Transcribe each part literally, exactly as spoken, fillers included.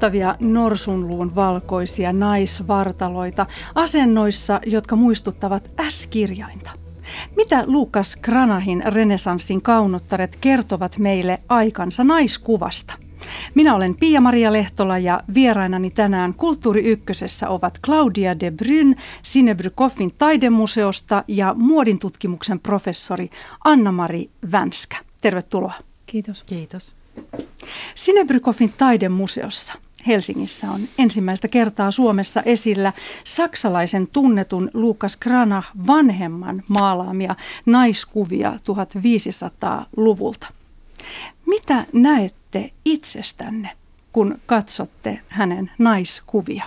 mahtavia norsunluun valkoisia naisvartaloita asennoissa, jotka muistuttavat S-kirjainta. Mitä Lukas Cranahin renesanssin kaunottaret kertovat meille aikansa naiskuvasta? Minä olen Pia-Maria Lehtola ja vierainani tänään Kulttuuri Ykkösessä ovat Claudia de Bryn Sinebrychoffin taidemuseosta ja muodintutkimuksen professori Anna-Mari Vänskä. Tervetuloa. Kiitos. Kiitos. Sinebrychoffin taidemuseossa Helsingissä on ensimmäistä kertaa Suomessa esillä saksalaisen tunnetun Lukas Cranach vanhemman maalaamia naiskuvia viisitoistasataaluvulta. Mitä näette itsestänne, kun katsotte hänen naiskuvia?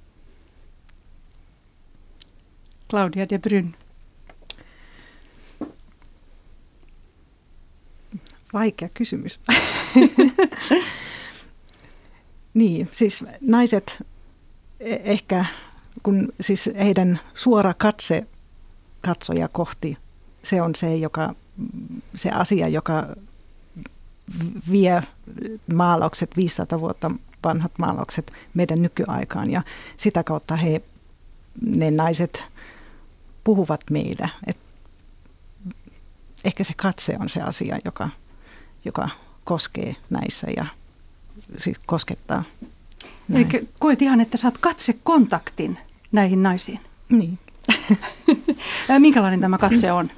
Claudia de Bryn. Vaikea kysymys. Niin, siis naiset ehkä, kun siis heidän suora katse katsoja kohti, se on se, joka, se asia, joka vie maalaukset, viisisataa vuotta vanhat maalaukset meidän nykyaikaan. Ja sitä kautta he, ne naiset puhuvat meille. Et ehkä se katse on se asia, joka, joka koskee näissä ja siis koskettaa. Näin. Eli koet ihan, että saat katsekontaktin näihin naisiin. Niin. Minkälainen tämä katse on?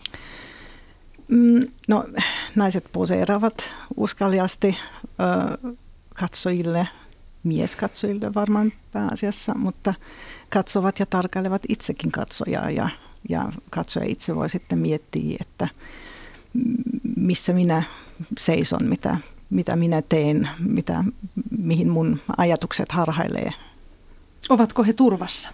No, naiset poseeraavat uskaliasti ö, katsojille, mieskatsojille varmaan pääasiassa, mutta katsovat ja tarkailevat itsekin katsojaa ja, ja katsoja itse voi sitten miettiä, että missä minä seison, mitä, mitä minä teen, mitä, mihin mun ajatukset harhailee. Ovatko he turvassa?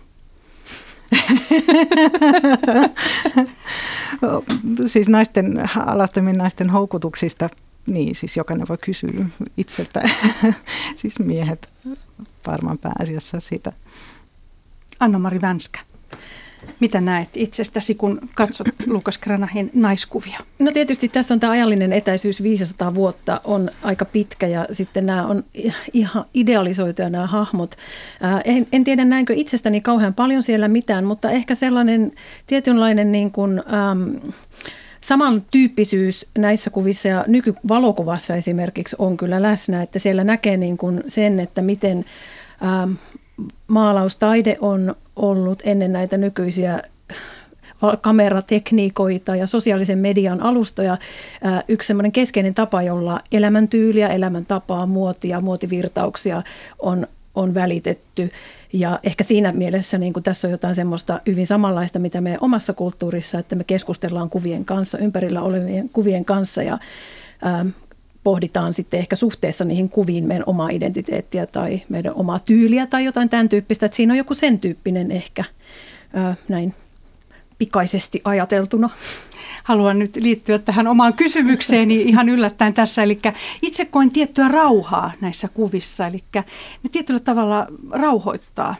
Siis naisten, alastomien naisten houkutuksista, niin siis jokainen voi kysyä itseltä, siis miehet varmaan pääasiassa sitä. Anna-Mari Vänskä, mitä näet itsestäsi, kun katsot Lukas Cranachin naiskuvia? No tietysti tässä on tämä ajallinen etäisyys, viisisataa vuotta on aika pitkä ja sitten nämä on ihan idealisoituja nämä hahmot. En, en tiedä näinkö itsestäni kauhean paljon siellä mitään, mutta ehkä sellainen tietynlainen niin kuin, ähm, samantyyppisyys näissä kuvissa ja nykyvalokuvassa esimerkiksi on kyllä läsnä, että siellä näkee niin kuin sen, että miten ähm, maalaustaide on ollut ennen näitä nykyisiä kameratekniikoita ja sosiaalisen median alustoja yksi semmoinen keskeinen tapa, jolla elämäntyyliä, elämäntapaa, muotia, muotivirtauksia on, on välitetty. Ja ehkä siinä mielessä niin kuin tässä on jotain semmoista hyvin samanlaista, mitä me omassa kulttuurissa, että me keskustellaan kuvien kanssa, ympärillä olevien kuvien kanssa ja ää, pohditaan sitten ehkä suhteessa niihin kuviin meidän omaa identiteettiä tai meidän omaa tyyliä tai jotain tämän tyyppistä. Että siinä on joku sen tyyppinen ehkä ää, näin pikaisesti ajateltuna. Haluan nyt liittyä tähän omaan kysymykseeni ihan yllättäen tässä. Eli itse koen tiettyä rauhaa näissä kuvissa. Eli ne tietyllä tavalla rauhoittaa.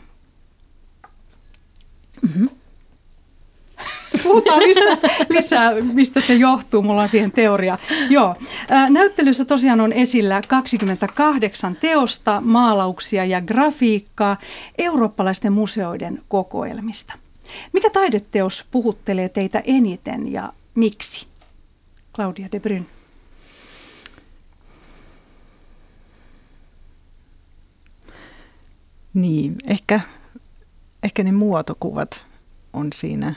Mm-hmm. Puhutaan lisää, lisää, mistä se johtuu. Mulla on siihen teoria. Joo. Näyttelyssä tosiaan on esillä kaksikymmentäkahdeksan teosta, maalauksia ja grafiikkaa eurooppalaisten museoiden kokoelmista. Mikä taideteos puhuttelee teitä eniten ja miksi? Claudia de Bryn. Niin, ehkä, ehkä ne muotokuvat on siinä,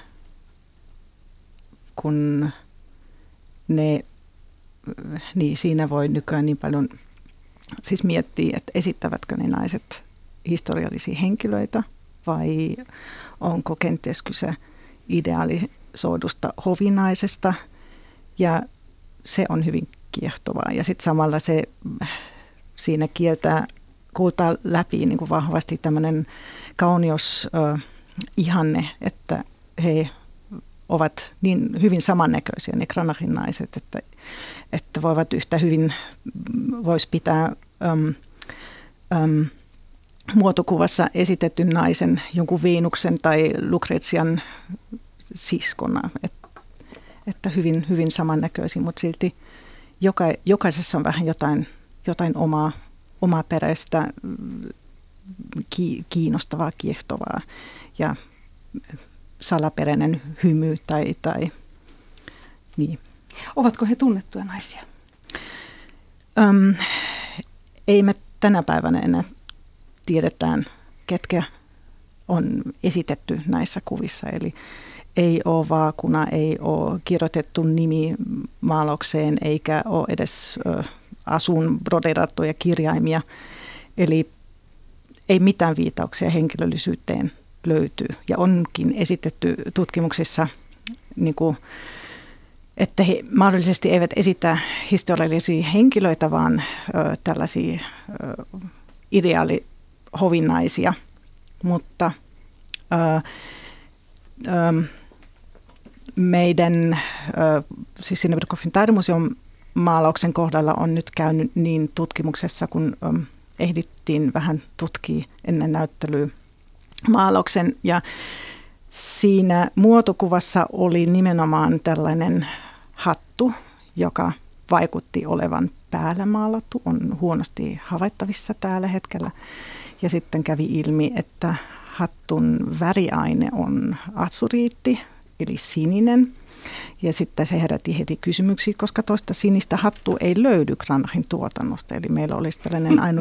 kun ne, niin siinä voi nykyään niin paljon siis miettiä, että esittävätkö ne naiset historiallisia henkilöitä vai onko kenties kyse idealisoidusta hovinaisesta, ja se on hyvin kiehtovaa. Ja sitten samalla se siinä kieltää, kuultaa läpi niin kuin vahvasti tämmöinen kaunios äh, ihanne, että he ovat niin hyvin samannäköisiä, ne Cranachin naiset, että, että voivat yhtä hyvin, voisi pitää äm, äm, muotokuvassa esitetyn naisen jonkun Venuksen tai Lucretian siskona, Et, että hyvin, hyvin samannäköisiä, mutta silti joka, jokaisessa on vähän jotain, jotain omaa, omaperäistä, kiinnostavaa, kiehtovaa ja salaperäinen hymy tai, tai niin. Ovatko he tunnettuja naisia? Öm, ei me tänä päivänä enää tiedetään, ketkä on esitetty näissä kuvissa. Eli ei ole vaakuna, ei ole kirjoitettu nimi maalaukseen eikä ole edes ö, asuun broderattuja kirjaimia. Eli ei mitään viitauksia henkilöllisyyteen löytyy. Ja onkin esitetty tutkimuksissa, niin kuin, että he mahdollisesti eivät esitä historiallisia henkilöitä, vaan ö, tällaisia ö, ideaalihovinaisia. Mutta ö, ö, meidän, ö, siis siinä Brykoffin taidemuseon maalauksen kohdalla on nyt käynyt niin tutkimuksessa, kun ö, ehdittiin vähän tutkia ennen näyttelyä maalauksen. Ja siinä muotokuvassa oli nimenomaan tällainen hattu, joka vaikutti olevan päällä maalattu, on huonosti havaittavissa tällä hetkellä. Ja sitten kävi ilmi, että hattun väriaine on atsuriitti, eli sininen. Ja sitten se herätti heti kysymyksiä, koska tuosta sinistä hattua ei löydy Cranachin tuotannosta. Eli meillä olisi tällainen ainut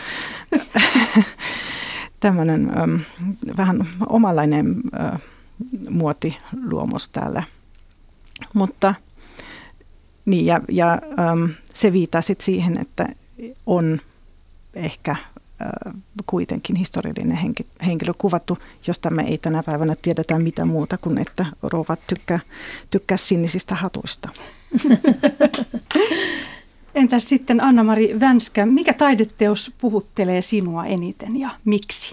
tämmöinen ähm, vähän omanlainen äh, muotiluomos täällä. Mutta niin, ja, ja ähm, se viittaa sitten siihen, että on ehkä äh, kuitenkin historiallinen henki, henkilö kuvattu, josta me ei tänä päivänä tiedetä mitään muuta kuin, että rouvat tykkää, tykkää sinisistä hatuista. Entäs sitten Anna-Mari Vänskä, mikä taideteos puhuttelee sinua eniten ja miksi?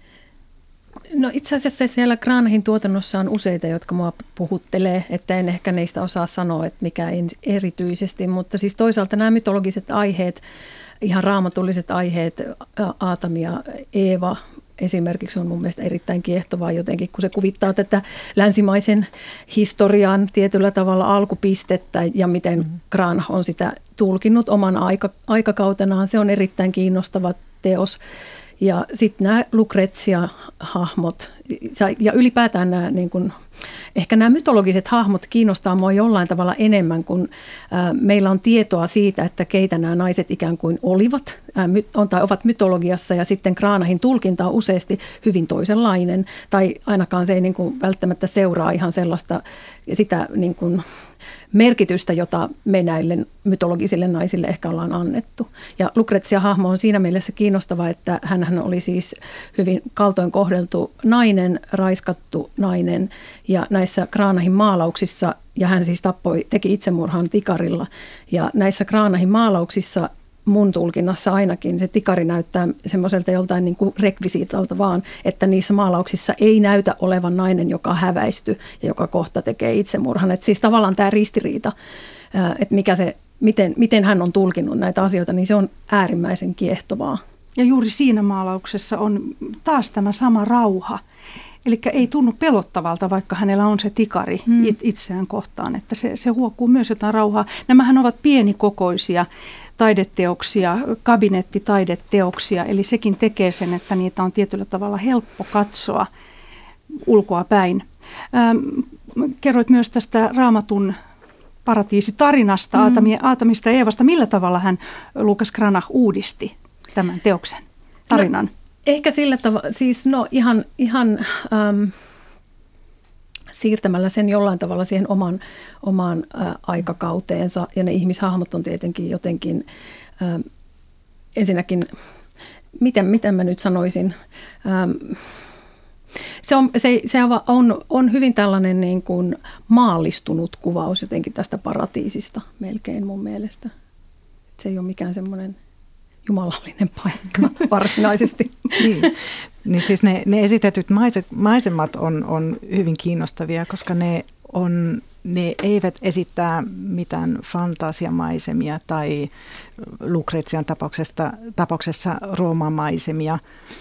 No itse asiassa siellä Cranachin tuotannossa on useita, jotka mua puhuttelee, että en ehkä niistä osaa sanoa, että mikä erityisesti, mutta siis toisaalta nämä mytologiset aiheet, ihan raamatulliset aiheet, Aatami ja Eeva esimerkiksi on mun mielestä erittäin kiehtovaa jotenkin, kun se kuvittaa tätä länsimaisen historian tietyllä tavalla alkupistettä ja miten Cranach on sitä tulkinnut oman aika, aikakautenaan. Se on erittäin kiinnostava teos. Ja sitten nämä Lucrezia-hahmot ja ylipäätään nämä, niin kun, ehkä nämä mytologiset hahmot kiinnostaa mua jollain tavalla enemmän, kun ää, meillä on tietoa siitä, että keitä nämä naiset ikään kuin olivat ää, my, on, tai ovat mytologiassa, ja sitten Cranachin tulkinta on useasti hyvin toisenlainen, tai ainakaan se ei niin kun, välttämättä seuraa ihan sellaista sitä niin kun, merkitystä, jota me näille mytologisille naisille ehkä ollaan annettu. Ja Lucrezia-hahmo on siinä mielessä kiinnostava, että hänhän oli siis hyvin kaltoin kohdeltu nainen, raiskattu nainen, ja näissä Cranachin maalauksissa, ja hän siis tappoi, teki itsemurhan tikarilla, ja näissä Cranachin maalauksissa mun tulkinnassa ainakin se tikari näyttää semmoiselta joltain niin kuin rekvisiitalta vaan, että niissä maalauksissa ei näytä olevan nainen, joka häväisty ja joka kohta tekee itsemurhan. Että siis tavallaan tämä ristiriita, että mikä se, miten, miten hän on tulkinnut näitä asioita, niin se on äärimmäisen kiehtovaa. Ja juuri siinä maalauksessa on taas tämä sama rauha. Eli ei tunnu pelottavalta, vaikka hänellä on se tikari hmm. itseään kohtaan, että se, se huokuu myös jotain rauhaa. Nämähän ovat pienikokoisia taideteoksia, kabinettitaideteoksia, eli sekin tekee sen, että niitä on tietyllä tavalla helppo katsoa ulkoa päin. Ähm, kerroit myös tästä Raamatun paratiisitarinasta, mm. Aatamista ja Eevasta. Millä tavalla hän, Lucas Cranach, uudisti tämän teoksen tarinan? No, ehkä sillä tavalla, siis no ihan, ihan ähm, siirtämällä sen jollain tavalla siihen oman, omaan ä, aikakauteensa. Ja ne ihmishahmot on tietenkin jotenkin, ä, ensinnäkin, miten, miten mä nyt sanoisin, ä, se, on, se, se on, on hyvin tällainen niin kuin maallistunut kuvaus jotenkin tästä paratiisista melkein mun mielestä. Se ei ole mikään semmoinen jumalallinen paikka varsinaisesti. Niin. Niin siis ne, ne esitetyt maisemat on, on hyvin kiinnostavia, koska ne, on, ne eivät esittää mitään fantasiamaisemia tai Lucrezian tapauksessa, tapauksessa Rooman-maisemia,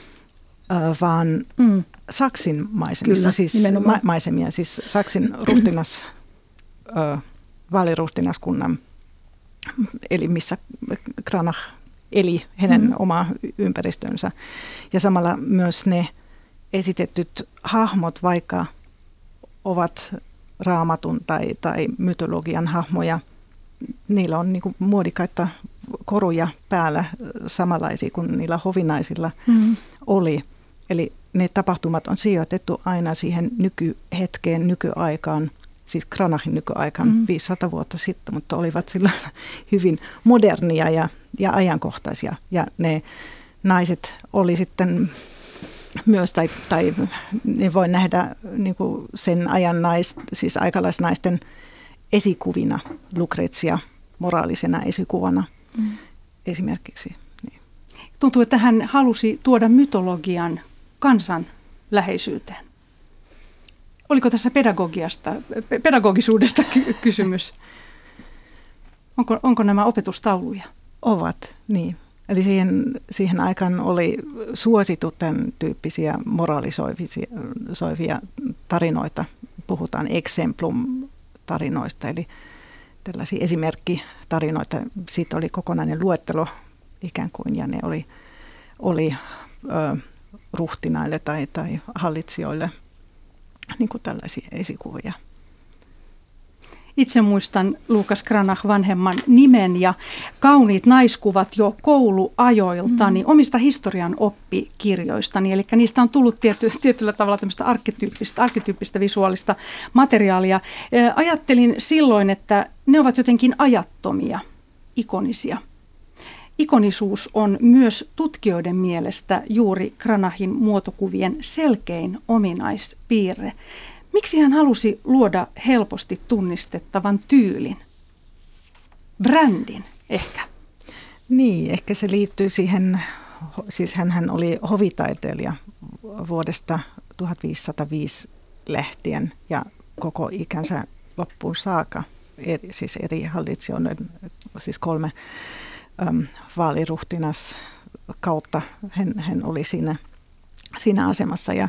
vaan mm. Saksin maisemissa, Kyllä, siis ma- maisemia, siis Saksin ruhtinas, vaaliruhtinaskunnan, eli missä Cranach eli hänen Mm-hmm. oma ympäristönsä. Ja samalla myös ne esitetyt hahmot, vaikka ovat raamatun tai, tai mytologian hahmoja, niillä on niin kuin muodikkaita koruja päällä samanlaisia kuin niillä hovinaisilla mm-hmm. oli. Eli ne tapahtumat on sijoitettu aina siihen nykyhetkeen, nykyaikaan, siis Cranachin nykyaikaan mm-hmm. viisisataa vuotta sitten, mutta olivat silloin hyvin modernia ja, ja ajankohtaisia. Ja ne naiset oli sitten myös, tai, tai ne voi nähdä niin kuin sen ajan nais, siis aikalaisnaisten esikuvina, Lucretia moraalisena esikuvana mm. esimerkiksi. Niin. Tuntuu, että hän halusi tuoda mytologian kansan läheisyyteen. Oliko tässä pedagogiasta, pedagogisuudesta ky- kysymys? Onko, onko nämä opetustauluja? Ovat, niin. Eli siihen, siihen aikaan oli suosittu tämän tyyppisiä moraalisoivia tarinoita. Puhutaan exemplum tarinoista, eli tällaisia esimerkkitarinoita. Siitä oli kokonainen luettelo ikään kuin, ja ne oli, oli ö, ruhtinaille tai, tai hallitsijoille niin kuin tällaisia esikuvia. Itse muistan Lucas Cranach vanhemman nimen ja kauniit naiskuvat jo kouluajoiltani mm. omista historian oppikirjoistani. Eli niistä on tullut tiety, tietyllä tavalla tämmöistä arkkityyppistä, arkkityyppistä visuaalista materiaalia. Ajattelin silloin, että ne ovat jotenkin ajattomia, ikonisia. Ikonisuus on myös tutkijoiden mielestä juuri Cranachin muotokuvien selkein ominaispiirre. Miksi hän halusi luoda helposti tunnistettavan tyylin? Brändin ehkä. Niin, ehkä se liittyy siihen, siis hänhän oli hovitaiteilija vuodesta tuhatviisisataaviisi lähtien ja koko ikänsä loppuun saakka, eri, siis eri hallitsijoiden, siis kolme äm, vaaliruhtinas kautta hän, hän oli siinä, siinä asemassa ja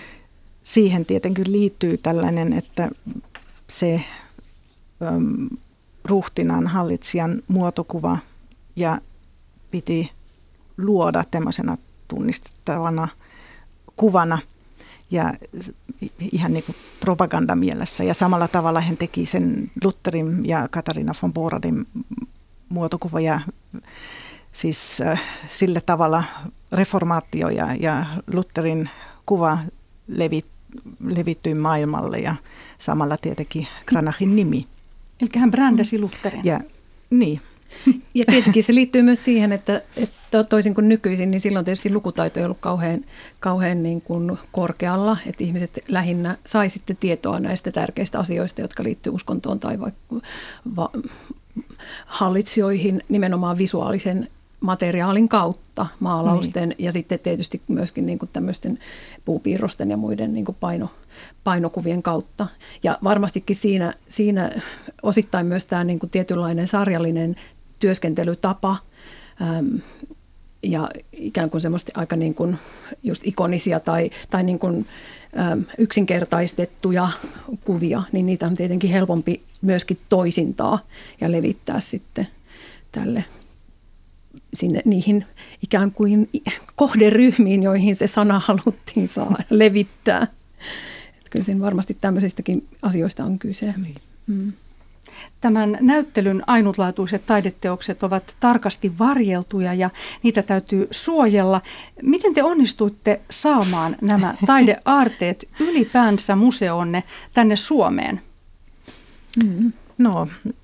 siihen tietenkin liittyy tällainen, että se äm, ruhtinaan hallitsijan muotokuva ja piti luoda tämmöisenä tunnistettavana kuvana ja ihan niin kuin propagandamielessä. Ja samalla tavalla hän teki sen Lutherin ja Katarina von Boradin muotokuva ja siis äh, sillä tavalla reformaatio ja, ja Lutherin kuva levit, levittyi maailmalle ja samalla tietenkin Cranachin nimi. Eli hän brändäsi Lutherin. Ja, niin. Ja tietenkin se liittyy myös siihen, että, että toisin kuin nykyisin, niin silloin tietysti lukutaito ei ollut kauhean, kauhean niin kuin korkealla, että ihmiset lähinnä sai sitten tietoa näistä tärkeistä asioista, jotka liittyy uskontoon tai vaikka va- hallitsijoihin nimenomaan visuaalisen materiaalin kautta, maalausten niin. Ja sitten tietysti myöskin niin kuin tämmöisten puupiirrosten ja muiden niin kuin paino, painokuvien kautta. Ja varmastikin siinä, siinä osittain myös tämä niin kuin tietynlainen sarjallinen työskentelytapa äm, ja ikään kuin semmoista aika niin kuin just ikonisia tai, tai niin kuin, äm, yksinkertaistettuja kuvia, niin niitä on tietenkin helpompi myöskin toisintaa ja levittää sitten tälle sinne niihin ikään kuin kohderyhmiin, joihin se sana haluttiin saa levittää. Että kyllä siinä varmasti tämmöisistäkin asioista on kyse. Mm. Tämän näyttelyn ainutlaatuiset taideteokset ovat tarkasti varjeltuja ja niitä täytyy suojella. Miten te onnistuitte saamaan nämä taideaarteet ylipäänsä museonne tänne Suomeen? Mm. No,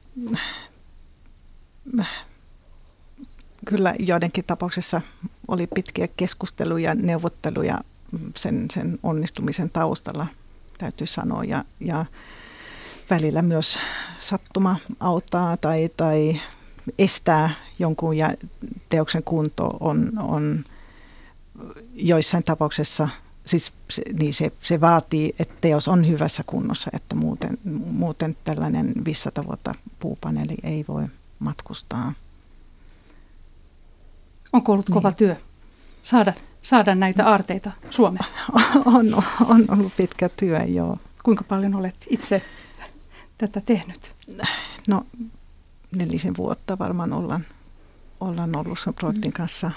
kyllä joidenkin tapauksessa oli pitkiä keskusteluja, neuvotteluja sen, sen onnistumisen taustalla, täytyy sanoa. Ja, ja välillä myös sattuma auttaa tai, tai estää jonkun ja teoksen kunto on, on joissain tapauksessa, siis se, niin se, se vaatii, että teos on hyvässä kunnossa, että muuten, muuten tällainen viisisataa vuotta puupaneeli ei voi matkustaa. Onko ollut kova niin. työ saada, saada näitä aarteita Suomeen? On, on ollut pitkä työ, joo. Kuinka paljon olet itse tätä tehnyt? No nelisen vuotta varmaan ollaan ollaan ollut sen projektin kanssa.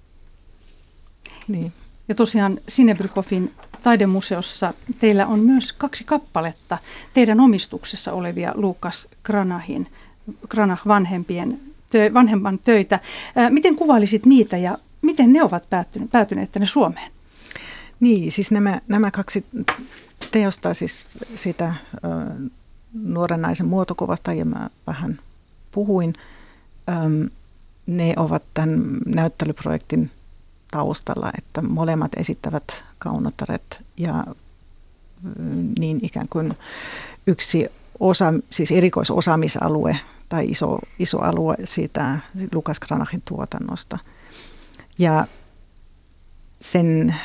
Niin. Ja tosiaan Sinebrychoffin taidemuseossa teillä on myös kaksi kappaletta teidän omistuksessa olevia Lukas Cranahin, Cranach vanhempien tö, vanhemman töitä. Ää, miten kuvailisit niitä ja miten ne ovat päättyneet, päätyneet tänne Suomeen? Niin, siis nämä, nämä kaksi teosta, siis sitä ö, nuoren naisen muotokuvasta, ja mä vähän puhuin, ö, ne ovat tämän näyttelyprojektin taustalla, että molemmat esittävät kaunotaret ja niin ikään kuin yksi osa, siis erikoisosaamisalue tai iso, iso alue siitä Lukas Cranachin tuotannosta. Ja sen,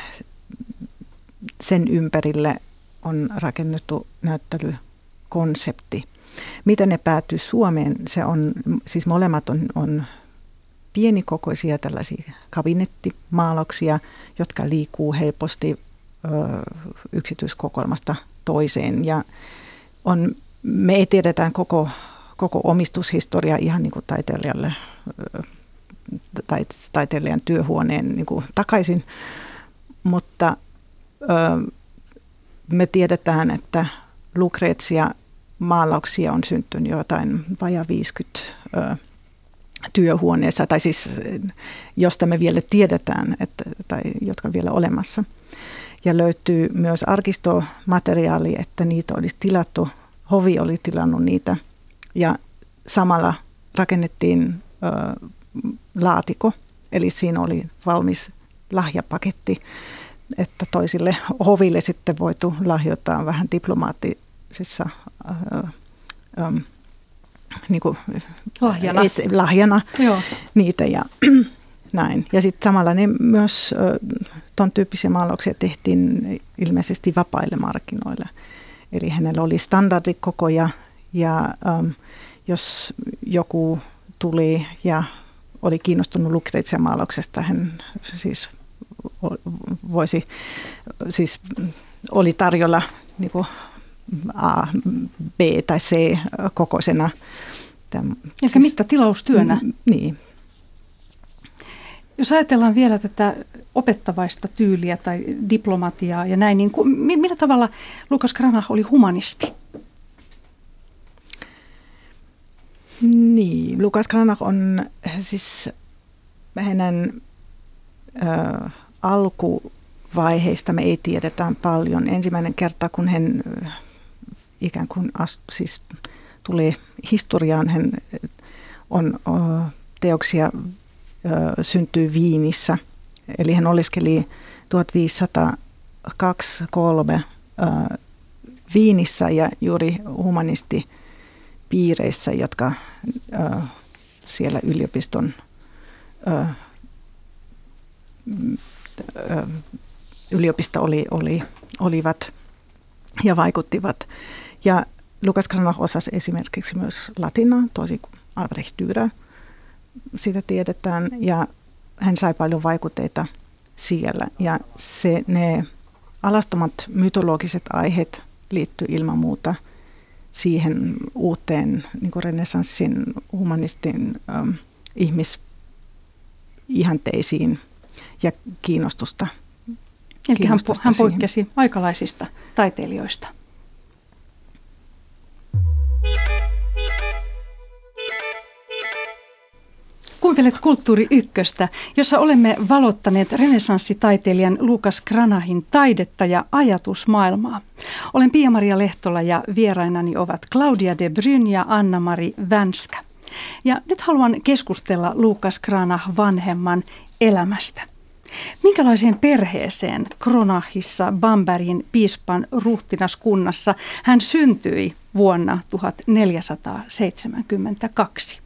sen ympärille on rakennettu näyttelykonsepti. Miten ne päätyy Suomeen? Se on, siis molemmat on, on pienikokoisia tällaisia kabinettimaalauksia, jotka liikkuu helposti ö, yksityiskokoelmasta toiseen. Ja on, me ei tiedetä koko, koko omistushistoria ihan niin kuin taiteilijalle, ö, taiteilijan työhuoneen niin kuin takaisin, mutta ö, me tiedetään, että Lucrezia maalauksia on syntynyt jotain vajaa viisikymmentä ö, työhuoneessa, tai siis josta me vielä tiedetään, että, tai jotka on vielä olemassa. Ja löytyy myös arkistomateriaali, että niitä olisi tilattu, hovi oli tilannut niitä, ja samalla rakennettiin ö, laatiko, eli siinä oli valmis lahjapaketti, että toisille hoville sitten voitu lahjoittaa vähän diplomaattisessa ö, ö, niin kuin lahjana, es, lahjana niitä ja näin. Ja sitten samalla ne myös ton tyyppisiä maalauksia tehtiin ilmeisesti vapaille markkinoille. Eli hänellä oli standardikokoja ja um, jos joku tuli ja oli kiinnostunut Lucrezian maalauksesta, hän siis voisi, siis oli tarjolla niin kuin A, B tai C kokoisena. Eli siis, mittatilaustyönä. Mm, niin. Jos ajatellaan vielä tätä opettavaista tyyliä tai diplomatiaa ja näin, niin millä tavalla Lukas Cranach oli humanisti? Niin, Lukas Cranach on siis hänen äh, alkuvaiheista me ei tiedetään paljon. Ensimmäinen kerta, kun hän ikään kuin astu, siis tuli historiaan, hän on uh, teoksia uh, syntyy Viinissä. Eli hän oleskeli tuhatviisisataakaksi kolme uh, Viinissä ja juuri humanistipiireissä, jotka uh, siellä yliopiston uh, uh, yliopisto oli, oli, olivat ja vaikuttivat. Ja Lukas Cranach osasi esimerkiksi myös latinaa, toisin kuin Albrecht Dürer, sitä tiedetään, ja hän sai paljon vaikutteita siellä. Ja se, ne alastomat mytologiset aiheet liittyy ilman muuta siihen uuteen niin kuin renessanssin humanistin ähm, ihmisihanteisiin ja kiinnostusta. Eli hän, hän poikkesi aikalaisista taiteilijoista. Kuuntelet Kulttuuri Ykköstä, jossa olemme valottaneet renessanssitaiteilijan Lukas Cranachin taidetta ja ajatusmaailmaa. Olen Pia-Maria Lehtola ja vierainani ovat Claudia de Bryn ja Anna-Mari Vänskä. Ja nyt haluan keskustella Lukas Cranach vanhemman elämästä. Minkälaiseen perheeseen Cranachissa Bambergin piispan ruhtinaskunnassa hän syntyi vuonna tuhatneljäsataaseitsemänkymmentäkaksi?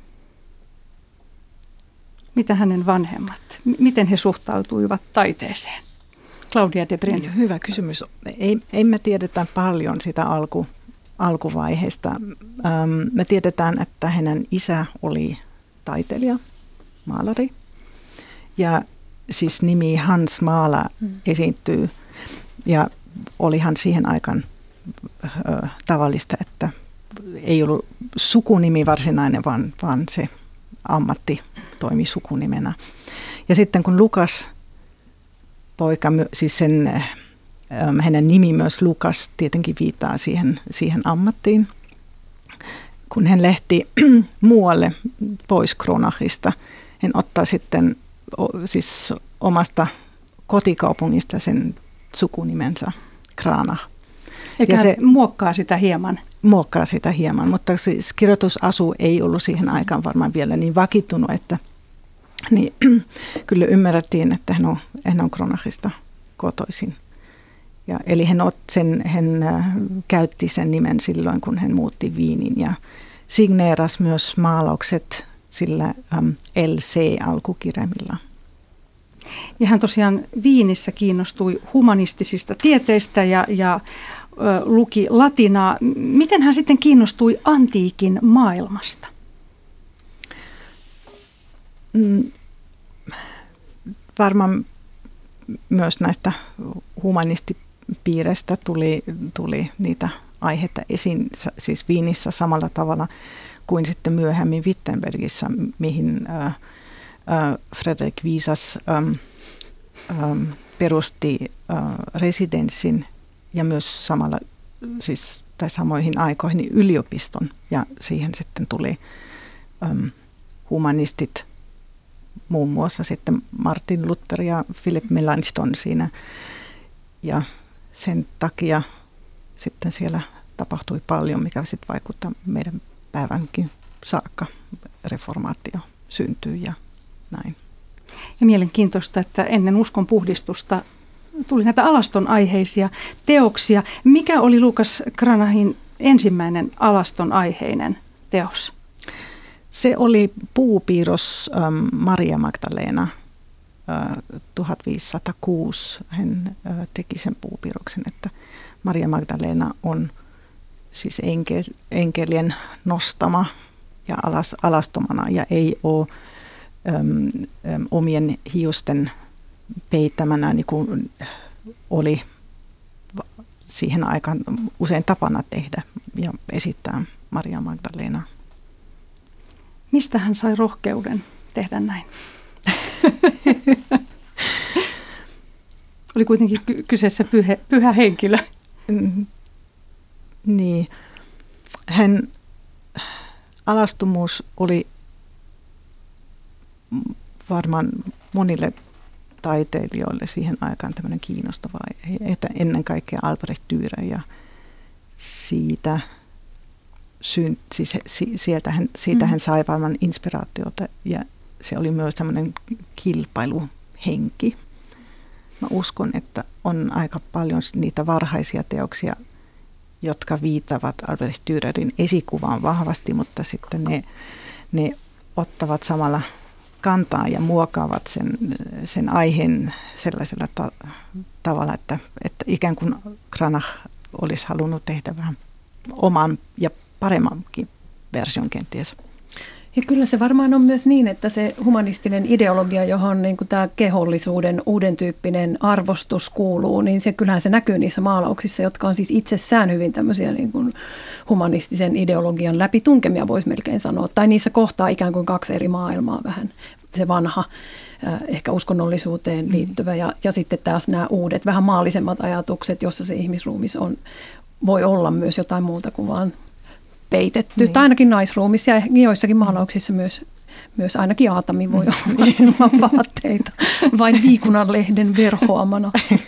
Mitä hänen vanhemmat, miten he suhtautuivat taiteeseen? Claudia de Bryn. Hyvä kysymys. Ei, ei me tiedetä paljon sitä alku, alkuvaiheesta. Ähm, me tiedetään, että hänen isä oli taiteilija, maalari. Ja siis nimi Hans Mahler mm. esiintyy. Ja olihan siihen aikaan ö, tavallista, että ei ollut sukunimi varsinainen, vaan, vaan se ammatti toimi sukunimenä. Ja sitten kun Lukas, poika, siis sen, hänen nimi myös Lukas tietenkin viittaa siihen, siihen ammattiin. Kun hän lähti muualle pois Kronachista, hän ottaa sitten siis omasta kotikaupungista sen sukunimensä Kranach. Eikä se muokkaa sitä hieman. Muokkaa sitä hieman, mutta siis kirjoitusasu ei ollut siihen aikaan varmaan vielä niin vakittunut, että niin, kyllä ymmärrettiin, että hän on, hän on Kronachista kotoisin. Ja, eli hän, ot, sen, hän äh, käytti sen nimen silloin, kun hän muutti Viiniin ja signeeras myös maalaukset sillä ähm, L C-alkukirjaimilla. Ja hän tosiaan Viinissä kiinnostui humanistisista tieteistä ja, ja ö, luki latinaa. Miten hän sitten kiinnostui antiikin maailmasta? Mm, varmaan myös näistä humanistipiireistä tuli, tuli niitä aiheita esiin, siis Viinissä samalla tavalla kuin sitten myöhemmin Wittenbergissä, mihin äh, äh, Fredrik Wiisas ähm, ähm, perusti äh, residenssin ja myös samalla, siis, tai samoihin aikoihin yliopiston, ja siihen sitten tuli ähm, humanistit, muun muassa sitten Martin Luther ja Philip Melanchthon siinä, ja sen takia sitten siellä tapahtui paljon, mikä sitten vaikuttaa meidän päivänkin saakka. Reformaatio syntyi ja näin. Ja mielenkiintoista, että ennen uskon puhdistusta tuli näitä alaston aiheisia teoksia. Mikä oli Lukas Cranachin ensimmäinen alaston aiheinen teos? Se oli puupiirros ähm, Maria Magdalena äh, tuhatviisisataakuusi. Hän äh, teki sen puupiirroksen, että Maria Magdalena on siis enkel, enkelien nostama ja alas, alastomana ja ei ole äm, äm, omien hiusten peittämänä, niin kuin oli siihen aikaan usein tapana tehdä ja esittää Maria Magdalena. Mistä hän sai rohkeuden tehdä näin? Oli kuitenkin ky- kyseessä pyhä, pyhä henkilö. Mm, niin. Hän alastomuus oli varmaan monille taiteilijoille siihen aikaan tämmöinen kiinnostava, että ennen kaikkea Albrecht Dürer ja siitä, synt, siis sieltä hän, siitä hän sai varmaan inspiraatiota ja se oli myös tämmöinen kilpailuhenki. Mä uskon, että on aika paljon niitä varhaisia teoksia, jotka viittavat Albrecht Dürerin esikuvaan vahvasti, mutta sitten ne, ne ottavat samalla kantaa ja muokaavat sen, sen aiheen sellaisella ta- tavalla, että, että ikään kuin Cranach olisi halunnut tehdä vähän oman ja paremmankin version kenties. Ja kyllä se varmaan on myös niin, että se humanistinen ideologia, johon niin kuin tämä kehollisuuden uuden tyyppinen arvostus kuuluu, niin se kyllähän se näkyy niissä maalauksissa, jotka on siis itsessään hyvin tämmöisiä niin kuin humanistisen ideologian läpitunkemia, voisi melkein sanoa. Tai niissä kohtaa ikään kuin kaksi eri maailmaa vähän. Se vanha, ehkä uskonnollisuuteen liittyvä ja, ja sitten taas nämä uudet, vähän maallisemmat ajatukset, jossa se ihmisruumis on, voi olla myös jotain muuta kuin vaan peitetty, niin. Tai ainakin naisruumissa ja joissakin maalauksissa myös, myös ainakin Aatami voi olla ilman vaatteita, vain viikunanlehden verhoamana.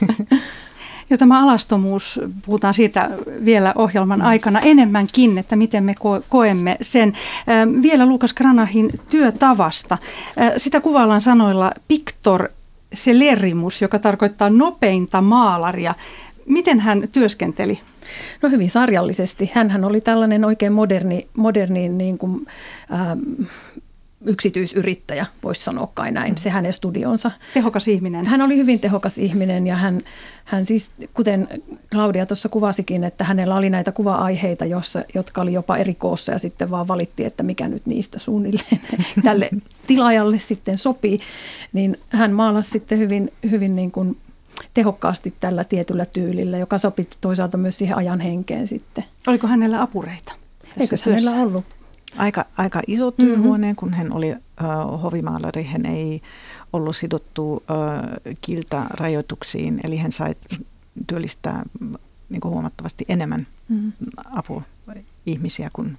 Jo tämä alastomuus, puhutaan siitä vielä ohjelman aikana enemmänkin, että miten me koemme sen. Vielä Lukas Cranachin työtavasta. Sitä kuvaillaan sanoilla pictor celerimus, joka tarkoittaa nopeinta maalaria. Miten hän työskenteli? No hyvin sarjallisesti. Hänhän oli tällainen oikein moderni, moderni niin kuin, ähm, yksityisyrittäjä, voisi sanoa kai näin, se hänen studionsa. Tehokas ihminen. Hän oli hyvin tehokas ihminen ja hän, hän siis, kuten Claudia tuossa kuvasikin, että hänellä oli näitä kuva-aiheita, jossa, jotka oli jopa eri koossa ja sitten vaan valittiin, että mikä nyt niistä suunnilleen tälle tilaajalle sitten sopii. Niin hän maalasi sitten hyvin, hyvin niin kuin tehokkaasti tällä tietyllä tyylillä, joka sopi toisaalta myös siihen ajan henkeen sitten. Oliko hänellä apureita? Eikö hänellä ollut? Aika, aika iso työhuone, mm-hmm. kun hän oli uh, hovimaalari, hän ei ollut sidottu uh, kiltarajoituksiin, eli hän sai työllistää niin kuin huomattavasti enemmän mm-hmm. apua ihmisiä kuin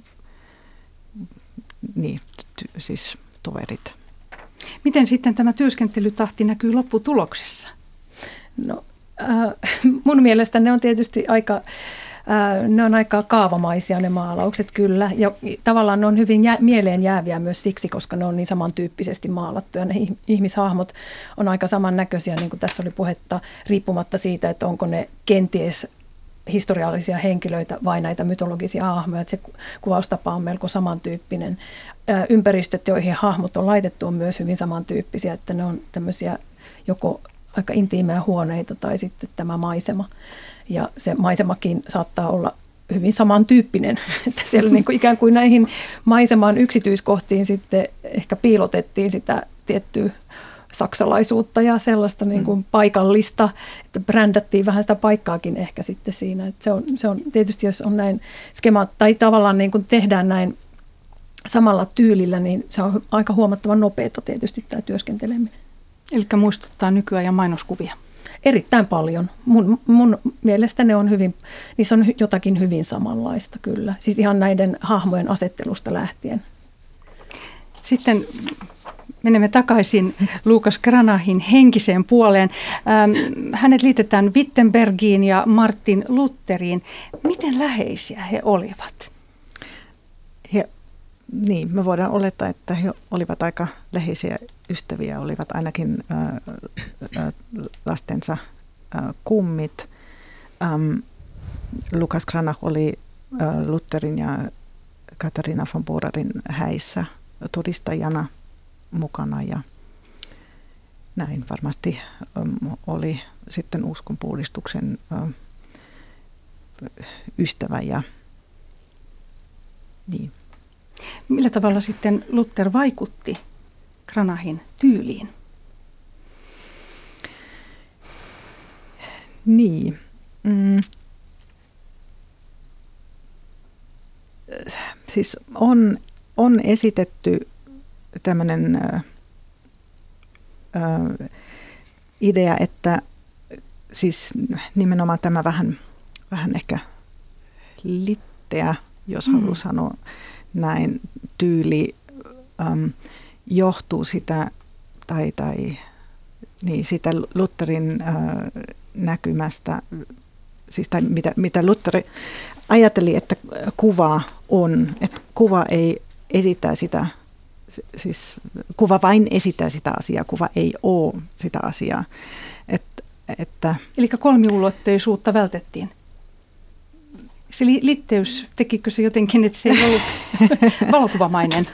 niin, ty, siis toverit. Miten sitten tämä työskentelytahti näkyy lopputuloksessa? No, äh, mun mielestä ne on tietysti aika... Ne on aika kaavamaisia ne maalaukset kyllä, ja tavallaan ne on hyvin jä, mieleen jääviä myös siksi, koska ne on niin samantyyppisesti maalattuja. Ne ihmishahmot on aika samannäköisiä, niin kuin tässä oli puhetta, riippumatta siitä, että onko ne kenties historiallisia henkilöitä vai näitä mytologisia hahmoja. Että se kuvaustapa on melko samantyyppinen. Ympäristöt, joihin hahmot on laitettu, on myös hyvin samantyyppisiä, että ne on tämmöisiä joko aika intiimejä huoneita tai sitten tämä maisema. Ja se maisemakin saattaa olla hyvin samantyyppinen, että siellä niin kuin ikään kuin näihin maiseman yksityiskohtiin sitten ehkä piilotettiin sitä tiettyä saksalaisuutta ja sellaista niin kuin paikallista, että brändättiin vähän sitä paikkaakin ehkä sitten siinä. Että se, on, se on tietysti, jos on näin skema, tai tavallaan niin kuin tehdään näin samalla tyylillä, niin se on aika huomattavan nopeata tietysti tämä työskenteleminen. Eli muistuttaa nykyajan mainoskuvia. Erittäin paljon. Mun, mun mielestä ne on hyvin, niissä on jotakin hyvin samanlaista kyllä. Siis ihan näiden hahmojen asettelusta lähtien. Sitten menemme takaisin Lucas Cranahin henkiseen puoleen. Ähm, hänet liitetään Wittenbergiin ja Martin Lutheriin. Miten läheisiä he olivat? He, niin, me voidaan olettaa, että he olivat aika läheisiä ystäviä, olivat ainakin äh, äh, lastensa äh, kummit. Ähm, Lucas Cranach oli äh, Lutherin ja Katharina von Borarin häissä todistajana mukana ja näin varmasti ähm, oli sitten uskonpuhdistuksen äh, ystävä ja niin. Millä tavalla sitten Luther vaikutti Cranachin tyyliin? Niin. Mm. Siis on, on esitetty tämmöinen äh, äh, idea, että siis nimenomaan tämä vähän, vähän ehkä litteä, jos haluaa mm. sanoa näin, tyyli äm, johtuu sitä, tai, tai niin, sitä Lutherin äh, näkymästä, siis tai mitä, mitä Luther ajatteli, että kuva on, että kuva ei esitä sitä, siis kuva vain esittää sitä asiaa, kuva ei ole sitä asiaa. Et, että eli kolmiulotteisuutta vältettiin. Se litteys, tekikö se jotenkin, että se ei ollut valokuvamainen?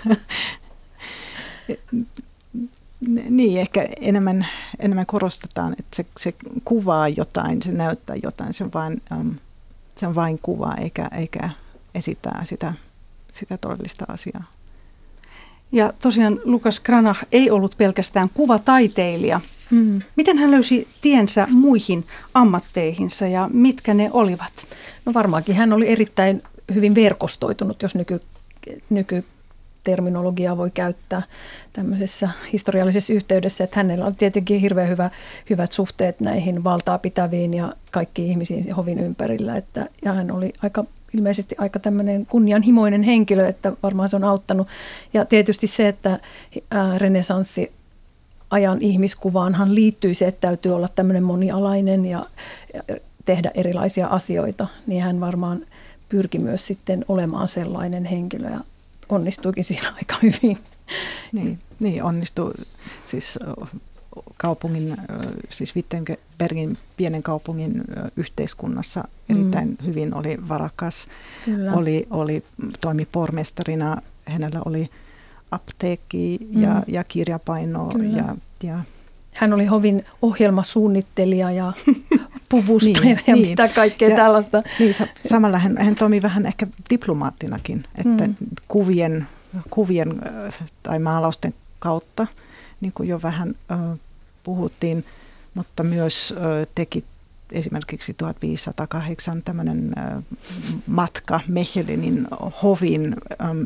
Niin, ehkä enemmän, enemmän korostetaan, että se, se kuvaa jotain, se näyttää jotain, se on vain, um, se on vain kuva eikä, eikä esittää sitä, sitä todellista asiaa. Ja tosiaan Lucas Cranach ei ollut pelkästään kuvataiteilija. Mm. Miten hän löysi tiensä muihin ammatteihinsa ja mitkä ne olivat? No varmaankin hän oli erittäin hyvin verkostoitunut, jos nyky, nykyterminologiaa voi käyttää tämmöisessä historiallisessa yhteydessä. Että hänellä oli tietenkin hirveän hyvä, hyvät suhteet näihin valtaa pitäviin ja kaikkiin ihmisiin hovin ympärillä. Että, ja hän oli aika, ilmeisesti aika tämmöinen kunnianhimoinen henkilö, että varmaan se on auttanut. Ja tietysti se, että renesanssi ajan ihmiskuvaanhan liittyy se, että täytyy olla tämmöinen monialainen ja tehdä erilaisia asioita, niin hän varmaan pyrki myös sitten olemaan sellainen henkilö ja onnistuikin siinä aika hyvin. Niin, niin onnistui siis kaupungin, siis Wittenbergin pienen kaupungin yhteiskunnassa erittäin mm. hyvin, oli varakas, oli, oli, toimi pormestarina, hänellä oli apteekki ja, mm. ja kirjapaino. Ja, ja hän oli hovin ohjelmasuunnittelija ja puvustaja niin, ja niin. mitä kaikkea ja, tällaista. Niin, samalla hän, hän toimi vähän ehkä diplomaattinakin, että mm. kuvien, kuvien tai maalausten kautta, niin kuin jo vähän äh, puhuttiin, mutta myös äh, teki esimerkiksi tuhatviisisataakahdeksan tämmöinen äh, matka Mechelinin hovin ähm,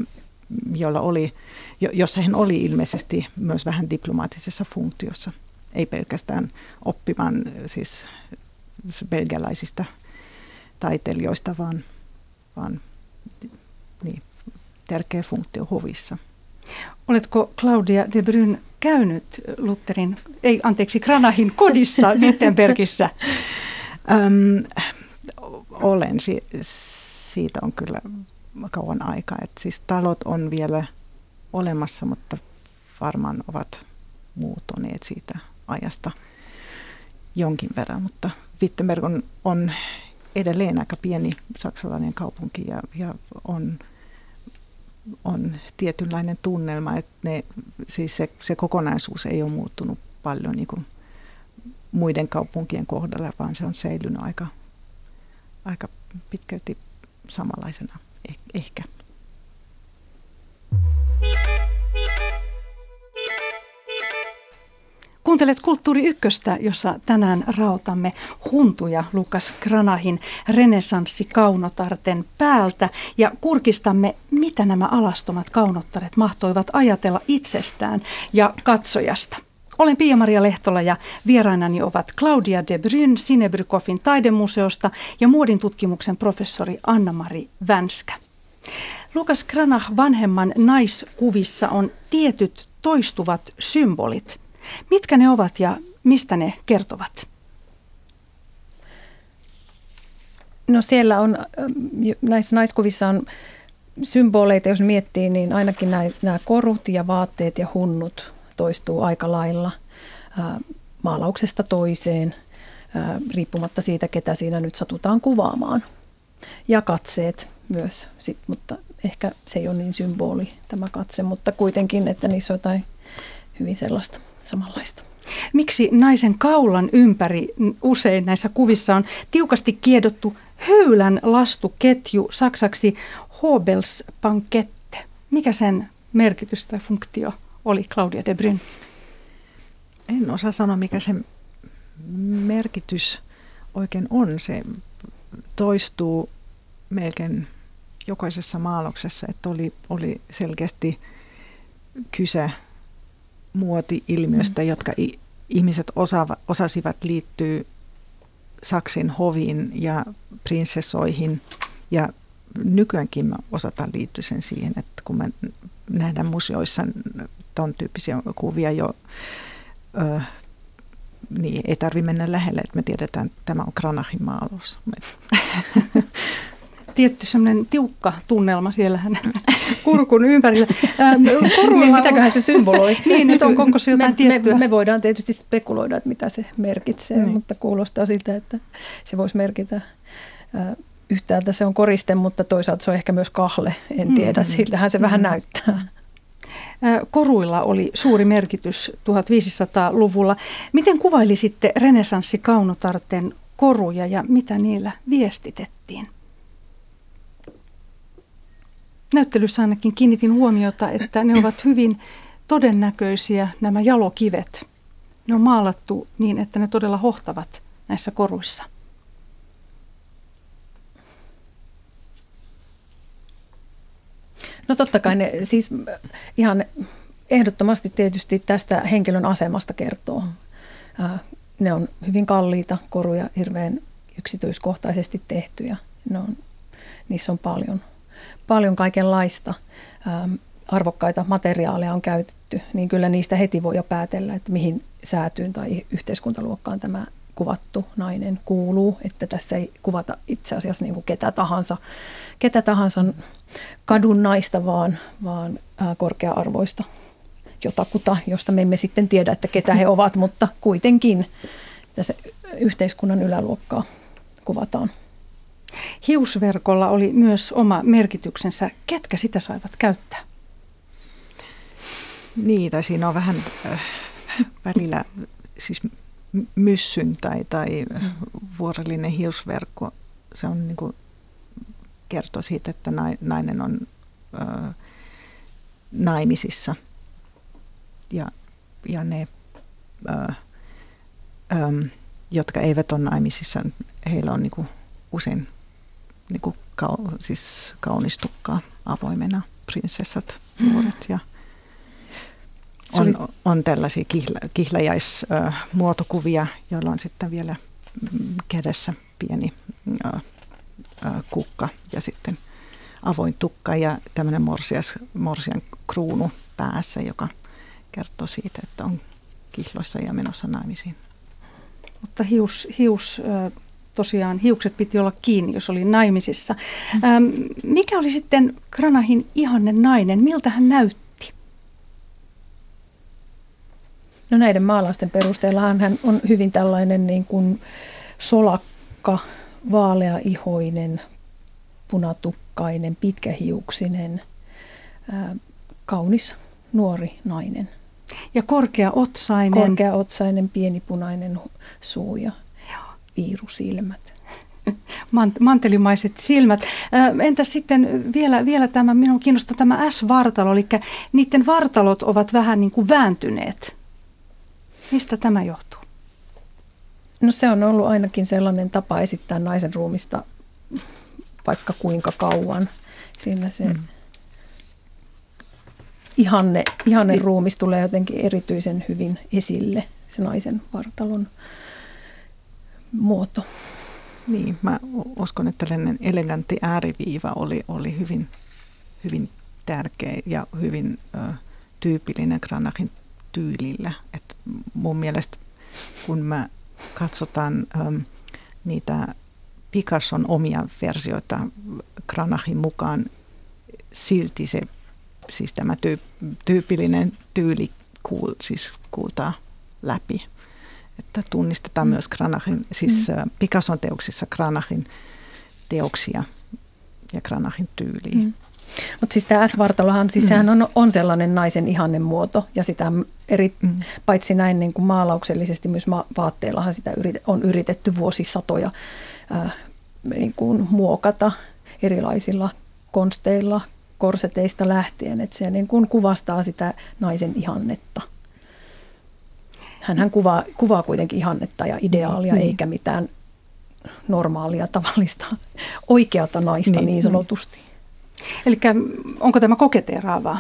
jolla oli, jossa hän oli ilmeisesti myös vähän diplomaattisessa funktiossa. Ei pelkästään oppimaan siis belgialaisista taiteilijoista, vaan, vaan niin, tärkeä funktio hovissa. Oletko Claudia de Bruyne käynyt Lutherin, ei anteeksi, Cranahin kodissa Wittenbergissä? Öm, olen, si- siitä on kyllä kauan aikaa. Et siis talot on vielä olemassa, mutta varmaan ovat muutuneet siitä ajasta jonkin verran. Mutta Wittenberg on, on edelleen aika pieni saksalainen kaupunki ja, ja on, on tietynlainen tunnelma, että ne, siis se, se kokonaisuus ei ole muuttunut paljon niin kuin muiden kaupunkien kohdalla, vaan se on säilynyt aika, aika pitkälti samanlaisena ehkä. Kuuntelet Kulttuuri Ykköstä, jossa tänään raotamme huntuja Lukas Cranahin renessanssikaunottarten päältä ja kurkistamme, mitä nämä alastomat kaunottaret mahtoivat ajatella itsestään ja katsojasta. Olen Pia-Maria Lehtola ja vierainani ovat Claudia de Bruyne Sinebrychoffin taidemuseosta ja muodin tutkimuksen professori Anna-Mari Vänskä. Lukas Cranach vanhemman naiskuvissa on tietyt toistuvat symbolit. Mitkä ne ovat ja mistä ne kertovat? No siellä on, näissä naiskuvissa on symboleita, jos miettii, niin ainakin nämä, nämä korut ja vaatteet ja hunnut toistuu aika lailla ää, maalauksesta toiseen, ää, riippumatta siitä, ketä siinä nyt satutaan kuvaamaan. Ja katseet myös, sit, mutta ehkä se ei ole niin symboli tämä katse, mutta kuitenkin, että niissä on jotain hyvin sellaista samanlaista. Miksi naisen kaulan ympäri usein näissä kuvissa on tiukasti kiedottu höylän lastuketju, saksaksi Hobelspankette? Mikä sen merkitys tai funktio oli, Claudia de Bruyne? En osaa sanoa, mikä se merkitys oikein on. Se toistuu melkein jokaisessa maalauksessa, että oli, oli selkeästi kyse muoti-ilmiöstä, mm. jotka i- ihmiset osaava, osasivat liittyä Saksin hoviin ja prinsessoihin. Ja nykyäänkin me osataan liittyä sen siihen, että kun me nähdään museoissa ton tyyppisiä kuvia jo, ö, niin ei tarvitse mennä lähelle, että me tiedetään, että tämä on Cranachin maalaus. Tietty semmoinen tiukka tunnelma siellähän kurkun ympärillä. Niin, mitäköhän se symboloi? Niin, nyt on, onko se jotain me, tiettyä? Me, me voidaan tietysti spekuloida, että mitä se merkitsee, niin. Mutta kuulostaa siltä, että se voisi merkitä. Äh, yhtäältä se on koriste, mutta toisaalta se on ehkä myös kahle. En tiedä, mm-hmm. siltähän se mm-hmm. vähän näyttää. Koruilla oli suuri merkitys tuhatviisisataaluvulla. Miten kuvailisitte renessanssikaunotarten koruja ja mitä niillä viestitettiin? Näyttelyssä ainakin kiinnitin huomiota, että ne ovat hyvin todennäköisiä, nämä jalokivet. Ne on maalattu niin, että ne todella hohtavat näissä koruissa. No totta kai ne siis ihan ehdottomasti tietysti tästä henkilön asemasta kertoo. Ne on hyvin kalliita koruja, hirveän yksityiskohtaisesti tehtyjä. Ne on, niissä on paljon, paljon kaikenlaista. Arvokkaita materiaaleja on käytetty, niin kyllä niistä heti voi jo päätellä, että mihin säätyyn tai yhteiskuntaluokkaan tämä kuvattu nainen kuuluu, että tässä ei kuvata itse asiassa niin kuin ketä tahansa, ketä tahansa kadun naista, vaan, vaan korkea-arvoista jotakuta, josta me emme sitten tiedä, että ketä he ovat, mutta kuitenkin tässä yhteiskunnan yläluokkaa kuvataan. Hiusverkolla oli myös oma merkityksensä. Ketkä sitä saivat käyttää? Niin, tai siinä on vähän äh, välillä siis myssyn tai, tai vuorollinen hiusverkko. Se on niin kuin kertoo siitä, että nainen on ö, naimisissa ja, ja ne, ö, ö, jotka eivät ole naimisissa, heillä on niin kuin usein niin kuin kau, siis kaunistukkaa avoimena. prinsessat nuoret ja on, on tällaisia kihla, kihlajaismuotokuvia, joilla on sitten vielä kädessä pieni ä, ä, kukka ja sitten avoin tukka ja tämmöinen morsias, morsian kruunu päässä, joka kertoo siitä, että on kihloissa ja menossa naimisiin. Mutta hius, hius tosiaan, hiukset piti olla kiinni, jos oli naimisissa. Ähm, mikä oli sitten Cranahin ihanne nainen? Miltä hän näytti? No näiden maalausten perusteella hän on hyvin tällainen niin kuin solakka, vaaleaihoinen, punatukkainen, pitkähiuksinen, ää, kaunis nuori nainen. Ja korkeaotsainen. Korkeaotsainen, pienipunainen suu ja viirusilmät. Mantelimaiset silmät. Entäs sitten vielä, vielä tämä, minua kiinnostaa tämä S-vartalo, eli niiden vartalot ovat vähän niin kuin vääntyneet. Mistä tämä johtuu? No se on ollut ainakin sellainen tapa esittää naisen ruumista vaikka kuinka kauan. Siinä se mm. ihanne, ihanne ruumis tulee jotenkin erityisen hyvin esille, se naisen vartalon muoto. Niin, mä uskon, että tällainen elegantti ääriviiva oli, oli hyvin, hyvin tärkeä ja hyvin ö, tyypillinen Cranahin tyylillä. Et mun mielestä, kun mä katsotaan ö, niitä Picasson omia versioita Cranahin mukaan, silti se, siis tämä tyypillinen tyyli kuul, siis kuultaa läpi. Että tunnistetaan mm. myös Cranahin, siis mm. Picasson teoksissa Cranahin teoksia ja Cranahin tyyliä. Mm. Mutta siis tämä S-vartalohan, siis mm. sehän on, on sellainen naisen ihanne muoto ja sitä eri, mm. paitsi näin niin kuin maalauksellisesti myös ma- vaatteellahan sitä yrit, on yritetty vuosisatoja äh, niin kuin muokata erilaisilla konsteilla, korseteista lähtien, että se niin kuin kuvastaa sitä naisen ihannetta. Hänhän kuvaa, kuvaa kuitenkin ihannetta ja ideaalia, niin, eikä mitään normaalia, tavallista, oikeata naista niin, niin sanotusti. Niin. Eli onko tämä koketeeraavaa?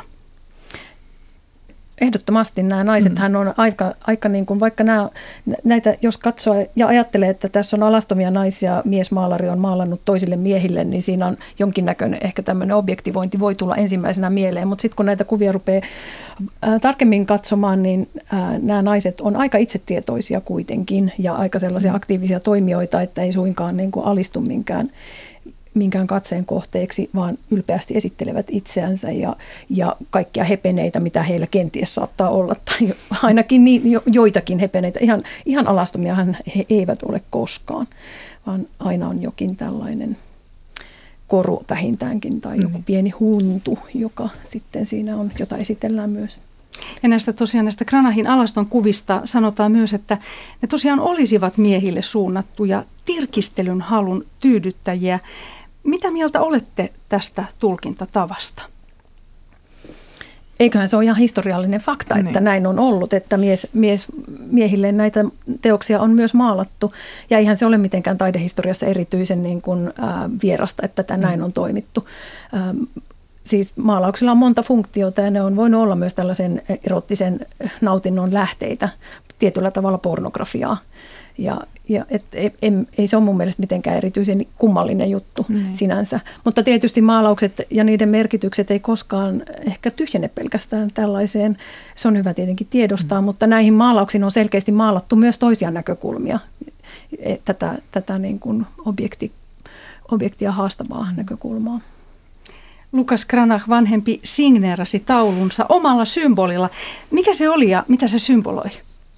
Ehdottomasti nämä naisethan mm. on aika, aika niin kuin, vaikka nämä, näitä, jos katsoo ja ajattelee, että tässä on alastomia naisia, miesmaalari on maalannut toisille miehille, niin siinä on jonkinnäköinen ehkä tämmöinen objektivointi voi tulla ensimmäisenä mieleen, mutta sitten kun näitä kuvia rupeaa ää, tarkemmin katsomaan, niin ää, nämä naiset on aika itsetietoisia kuitenkin ja aika sellaisia mm. aktiivisia toimijoita, että ei suinkaan niin kuin alistu minkään minkään katseen kohteeksi, vaan ylpeästi esittelevät itseänsä ja, ja kaikkia hepeneitä, mitä heillä kenties saattaa olla, tai ainakin niin, jo, joitakin hepeneitä. Ihan, ihan alastomiahan he eivät ole koskaan, vaan aina on jokin tällainen koru vähintäänkin tai joku pieni huntu, joka sitten siinä on, jota esitellään myös. Ja näistä tosiaan näistä Cranahin alaston kuvista sanotaan myös, että ne tosiaan olisivat miehille suunnattuja tirkistelyn halun tyydyttäjiä. Mitä mieltä olette tästä tulkintatavasta? Eiköhän se ole ihan historiallinen fakta, että niin. näin on ollut, että mies, mies, miehille näitä teoksia on myös maalattu. Ja eihän se ole mitenkään taidehistoriassa erityisen niin kuin, ää, vierasta, että tätä mm. näin on toimittu. Ää, siis maalauksilla on monta funktiota ja ne on voinut olla myös tällaisen erottisen nautinnon lähteitä, tietyllä tavalla pornografiaa. Ja, ja et, ei, ei se ole mun mielestä mitenkään erityisen kummallinen juttu mm. sinänsä. Mutta tietysti maalaukset ja niiden merkitykset ei koskaan ehkä tyhjene pelkästään tällaiseen. Se on hyvä tietenkin tiedostaa, mm. mutta näihin maalauksiin on selkeästi maalattu myös toisia näkökulmia. Tätä, tätä niin kuin objekti, objektia haastavaa näkökulmaa. Lucas Cranach vanhempi signeerasi taulunsa omalla symbolilla. Mikä se oli ja mitä se symboloi?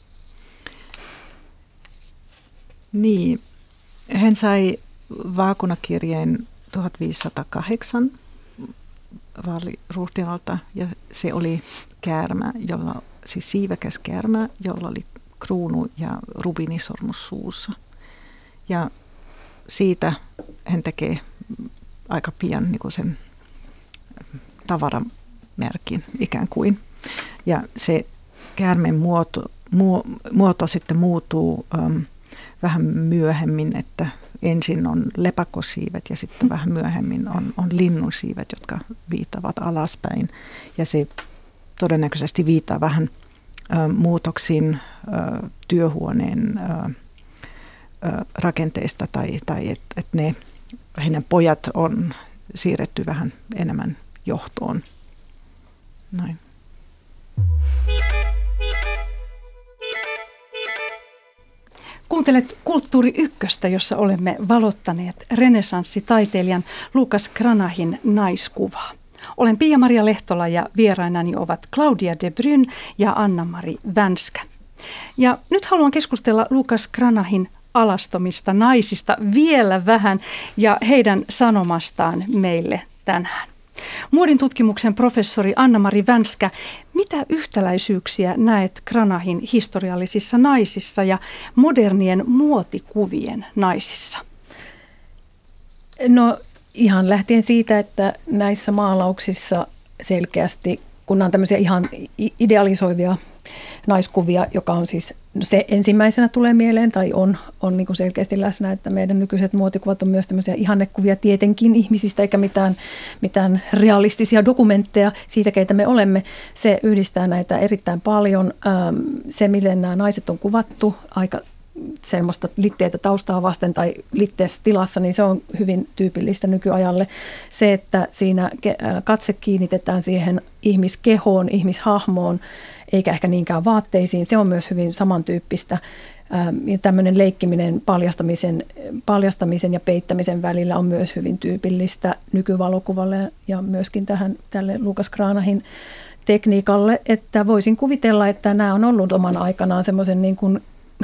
Niin, hän sai vaakunakirjeen tuhatviisisataakahdeksan vaaliruhtinaalta ja se oli käärmä, jolla, siis siivekäs käärmä, jolla oli kruunu ja rubinisormus suussa. Ja siitä hän tekee aika pian niin kuin sen tavaramerkin ikään kuin. Ja se käärmeen muoto, muo, muoto sitten muuttuu um, vähän myöhemmin, että ensin on lepakosiivet ja sitten vähän myöhemmin on, on linnunsiivet, jotka viittaavat alaspäin. Ja se todennäköisesti viittaa vähän ö, muutoksiin ö, työhuoneen ö, ö, rakenteista tai, tai että et ne heidän pojat on siirretty vähän enemmän johtoon. Näin. Kuuntelet Kulttuuri Ykköstä, jossa olemme valottaneet renessanssitaiteilijan Lucas Cranahin naiskuvaa. Olen Pia-Maria Lehtola ja vierainani ovat Claudia de Bryn ja Anna-Mari Vänskä. Ja nyt haluan keskustella Lucas Cranahin alastomista naisista vielä vähän ja heidän sanomastaan meille tänään. Muodin tutkimuksen professori Anna-Mari Vänskä, mitä yhtäläisyyksiä näet Cranahin historiallisissa naisissa ja modernien muotikuvien naisissa? No ihan lähtien siitä, että näissä maalauksissa selkeästi, kun nämä on tämmöisiä ihan idealisoivia naiskuvia, joka on siis se ensimmäisenä tulee mieleen tai on, on niin kuin selkeästi läsnä, että meidän nykyiset muotikuvat on myös tämmöisiä ihannekuvia tietenkin ihmisistä eikä mitään, mitään realistisia dokumentteja siitä, keitä me olemme. Se yhdistää näitä erittäin paljon. Se, miten nämä naiset on kuvattu aika semmoista litteitä taustaa vasten tai litteessä tilassa, niin se on hyvin tyypillistä nykyajalle. Se, että siinä katse kiinnitetään siihen ihmiskehoon, ihmishahmoon, eikä ehkä niinkään vaatteisiin, se on myös hyvin samantyyppistä. Ja tämmöinen leikkiminen paljastamisen, paljastamisen ja peittämisen välillä on myös hyvin tyypillistä nykyvalokuvalle ja myöskin tähän, tälle Lucas Cranahin tekniikalle, että voisin kuvitella, että nämä on ollut oman aikanaan semmoisen niin kuin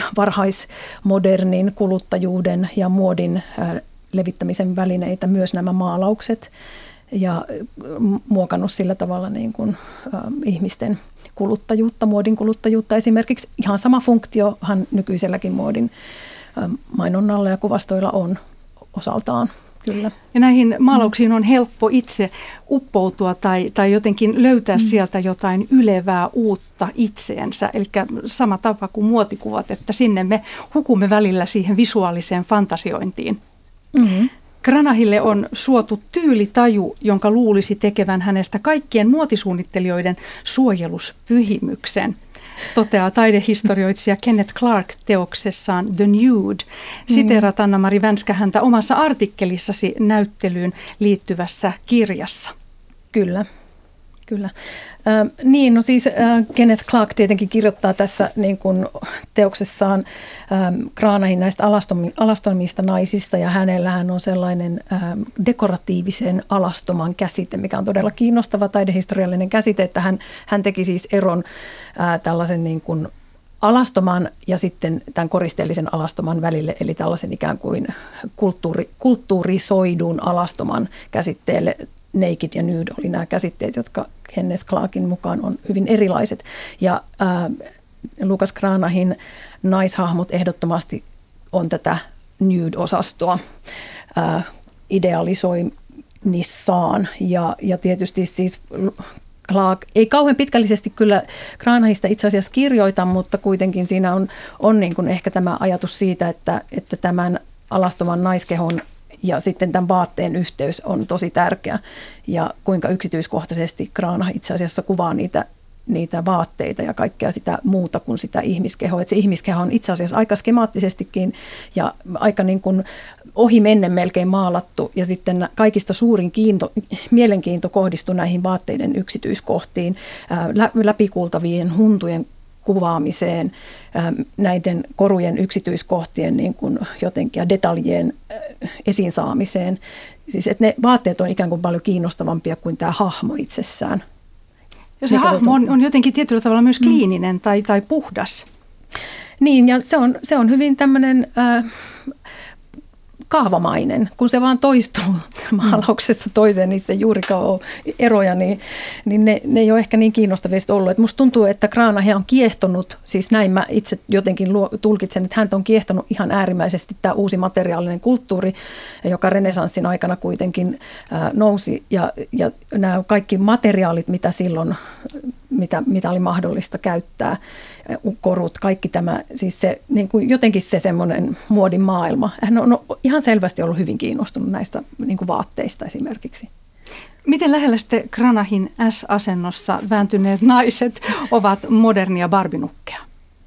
varhaismodernin kuluttajuuden ja muodin levittämisen välineitä, myös nämä maalaukset, ja muokannut sillä tavalla niin kuin, äh, ihmisten kuluttajuutta, muodin kuluttajuutta. Esimerkiksi ihan sama funktiohan nykyiselläkin muodin äh, mainonnalla ja kuvastoilla on osaltaan. Kyllä. Ja näihin maalauksiin on helppo itse uppoutua tai, tai jotenkin löytää mm. sieltä jotain ylevää uutta itseensä. Eli sama tapa kuin muotikuvat, että sinne me hukumme välillä siihen visuaaliseen fantasiointiin. Mm-hmm. Cranahille on suotu tyylitaju, jonka luulisi tekevän hänestä kaikkien muotisuunnittelijoiden suojeluspyhimyksen, toteaa taidehistorioitsija Kenneth Clark teoksessaan The Nude. Siteerat Anna-Mari Vänskä häntä omassa artikkelissasi näyttelyyn liittyvässä kirjassa. Kyllä. Kyllä. Äh, niin, no siis äh, Kenneth Clark tietenkin kirjoittaa tässä niin kuin teoksessaan ähm, Cranahin näistä alastomi, alastomista naisista, ja hänellähän on sellainen ähm, dekoratiivisen alastoman käsite, mikä on todella kiinnostava taidehistoriallinen käsite, että hän, hän teki siis eron äh, tällaisen niin kuin alastoman ja sitten tämän koristeellisen alastoman välille, eli tällaisen ikään kuin kulttuuri, kulttuurisoidun alastoman käsitteelle. Naked ja nude oli nämä käsitteet, jotka Kenneth Clarkin mukaan on hyvin erilaiset. Ja ää, Lucas Cranahin naishahmot ehdottomasti on tätä nude-osastoa ää, idealisoinnissaan. Ja, ja tietysti siis Clark ei kauhean pitkällisesti kyllä Cranahista itse asiassa kirjoita, mutta kuitenkin siinä on, on niin kuin ehkä tämä ajatus siitä, että, että tämän alastoman naiskehon ja sitten tämän vaatteen yhteys on tosi tärkeä, ja kuinka yksityiskohtaisesti Cranach itse asiassa kuvaa niitä, niitä vaatteita ja kaikkea sitä muuta kuin sitä ihmiskehoa. Että se ihmiskeho on itse asiassa aika skemaattisestikin ja aika niin kuin ohi mennen melkein maalattu, ja sitten kaikista suurin kiinto, mielenkiinto kohdistui näihin vaatteiden yksityiskohtiin, läpikuultavien huntujen kuvaamiseen, näiden korujen yksityiskohtien niin kuin jotenkin ja detaljien esiin saamiseen. Siis että ne vaatteet on ikään kuin paljon kiinnostavampia kuin tämä hahmo itsessään. Ja se hahmo on, on jotenkin tietyllä tavalla myös kliininen mm. tai, tai puhdas. Niin, ja se on, se on hyvin tämmöinen Äh, kaavamainen, kun se vaan toistuu maalauksesta toiseen, niin se juurikaan ole eroja, niin, niin ne, ne ei ole ehkä niin kiinnostavia ollut. Et musta tuntuu, että Cranach on kiehtonut, siis näin mä itse jotenkin luo, tulkitsen, että häntä on kiehtonut ihan äärimmäisesti tämä uusi materiaalinen kulttuuri, joka renessanssin aikana kuitenkin ää, nousi, ja, ja nämä kaikki materiaalit, mitä silloin mitä, mitä oli mahdollista käyttää, korut, kaikki tämä, siis se, niin kuin jotenkin se semmoinen muodin maailma. Hän on ihan selvästi ollut hyvin kiinnostunut näistä niin kuin vaatteista esimerkiksi. Miten lähellä sitten Cranahin S-asennossa vääntyneet naiset ovat modernia barbinukkeja?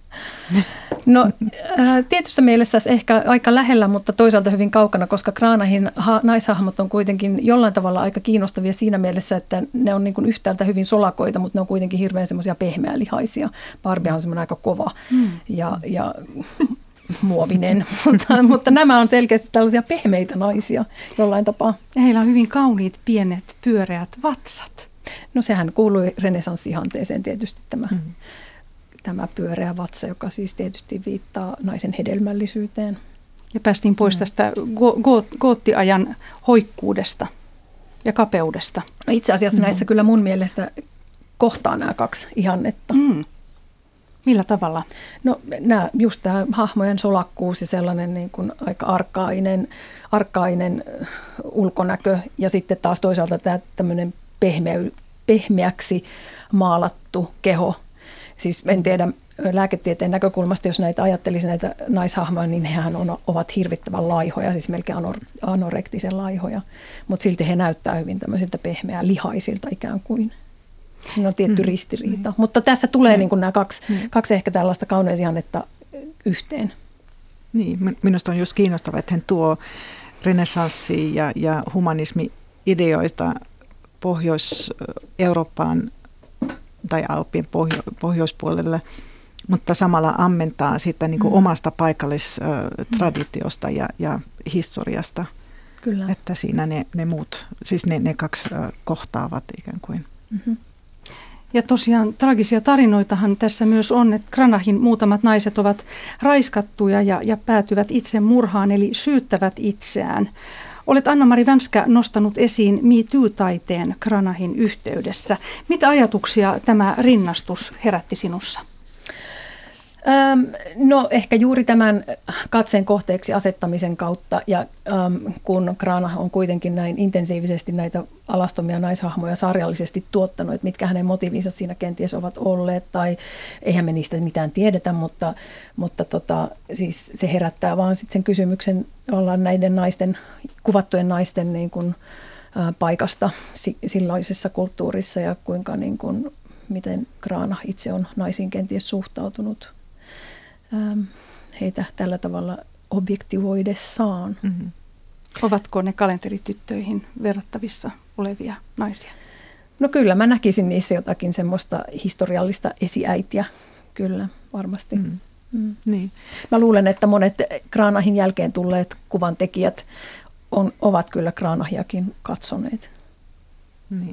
No tietyssä mielessä ehkä aika lähellä, mutta toisaalta hyvin kaukana, koska Cranahin ha- naishahmot on kuitenkin jollain tavalla aika kiinnostavia siinä mielessä, että ne on niin kuin yhtäältä hyvin solakoita, mutta ne on kuitenkin hirveän semmoisia pehmeälihaisia. Barbie on semmoinen aika kova mm. ja, ja muovinen, mutta, mutta nämä on selkeästi tällaisia pehmeitä naisia jollain tapaa. Ja heillä on hyvin kauniit, pienet, pyöreät vatsat. No sehän kuului renessanssihanteeseen tietysti tämä. Mm. Tämä pyöreä vatsa, joka siis tietysti viittaa naisen hedelmällisyyteen. Ja päästiin pois mm. tästä go- go- goottiajan hoikkuudesta ja kapeudesta. No itse asiassa mm. näissä kyllä mun mielestä kohtaa nämä kaksi ihannetta. Mm. Millä tavalla? No nämä, just tämä hahmojen solakkuus ja sellainen niin kuin aika arkainen, arkainen ulkonäkö ja sitten taas toisaalta tämä tämmöinen pehmeä, pehmeäksi maalattu keho. Siis en tiedä lääketieteen näkökulmasta, jos näitä ajattelisi näitä naishahmoja, niin hehän on, ovat hirvittävän laihoja, siis melkein anor, anorektisen laihoja, mutta silti he näyttää hyvin tämmöisiltä pehmeä lihaisilta ikään kuin. Siinä on tietty mm. ristiriita, mm. mutta tässä tulee mm. niin kuin nämä kaksi, mm. kaksi ehkä tällaista kauneusihannetta yhteen. Niin, minusta on just kiinnostavaa, että hän tuo renessanssi- ja, ja humanismi-ideoita Pohjois-Eurooppaan tai Alppien pohjo- pohjoispuolelle, mutta samalla ammentaa sitä niin kuin mm. omasta paikallistraditiosta ja, ja historiasta. Kyllä. Että siinä ne, ne muut, siis ne, ne kaksi kohtaavat ikään kuin. Mm-hmm. Ja tosiaan traagisia tarinoitahan tässä myös on, että Cranahin muutamat naiset ovat raiskattuja ja, ja päätyvät itse murhaan, eli syyttävät itseään. Olet Anna-Mari Vänskä nostanut esiin Me Too-taiteen Cranahin yhteydessä. Mitä ajatuksia tämä rinnastus herätti sinussa? Ähm, no ehkä juuri tämän katseen kohteeksi asettamisen kautta ja ähm, kun Cranach on kuitenkin näin intensiivisesti näitä alastomia naishahmoja sarjallisesti tuottanut, että mitkä hänen motiivinsa siinä kenties ovat olleet tai eihän me niistä mitään tiedetä, mutta, mutta tota, siis se herättää vaan sitten sen kysymyksen ollaan näiden naisten, kuvattujen naisten niin kuin, ä, paikasta si, silloisessa kulttuurissa ja kuinka niin kuin, miten Cranach itse on naisiin kenties suhtautunut ähm, heitä tällä tavalla objektivoidessaan. Mm-hmm. Ovatko ne kalenterityttöihin verrattavissa olevia naisia? No kyllä, mä näkisin niissä jotakin semmoista historiallista esiäitiä, kyllä varmasti. Mm. Mm. Niin. Mä luulen, että monet Cranachin jälkeen tulleet kuvantekijät on, ovat kyllä Cranachiakin katsoneet. Niin.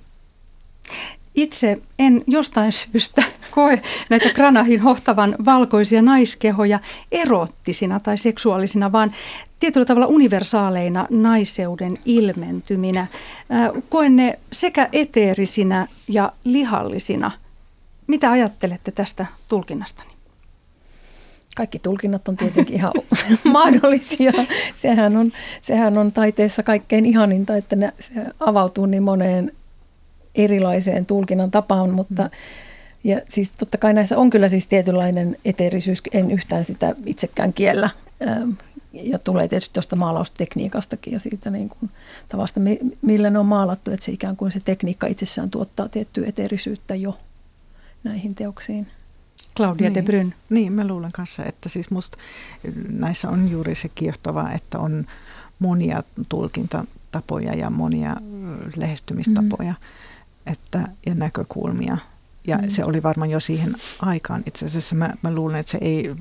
Itse en jostain syystä koe näitä Cranachin hohtavan valkoisia naiskehoja erottisina tai seksuaalisina, vaan tietyllä tavalla universaaleina naiseuden ilmentyminä. Koen ne sekä eteerisinä ja lihallisina. Mitä ajattelette tästä tulkinnastani? Kaikki tulkinnat on tietenkin ihan mahdollisia. Sehän on, sehän on taiteessa kaikkein ihaninta, että ne, se avautuu niin moneen erilaiseen tulkinnan tapaan, mutta ja siis totta kai näissä on kyllä siis tietynlainen eteerisyys, en yhtään sitä itsekään kiellä. Ja tulee tietysti tuosta maalaustekniikastakin ja siitä niin kuin tavasta, millä ne on maalattu, että se ikään kuin se tekniikka itsessään tuottaa tiettyä eteerisyyttä jo näihin teoksiin. Claudia niin, de Brun. Niin, mä luulen kanssa, että siis musta näissä on juuri se kiehtova, että on monia tulkintatapoja ja monia lähestymistapoja mm-hmm. että, ja näkökulmia. Ja mm-hmm. se oli varmaan jo siihen aikaan. Itse asiassa mä, mä luulen, että se ei...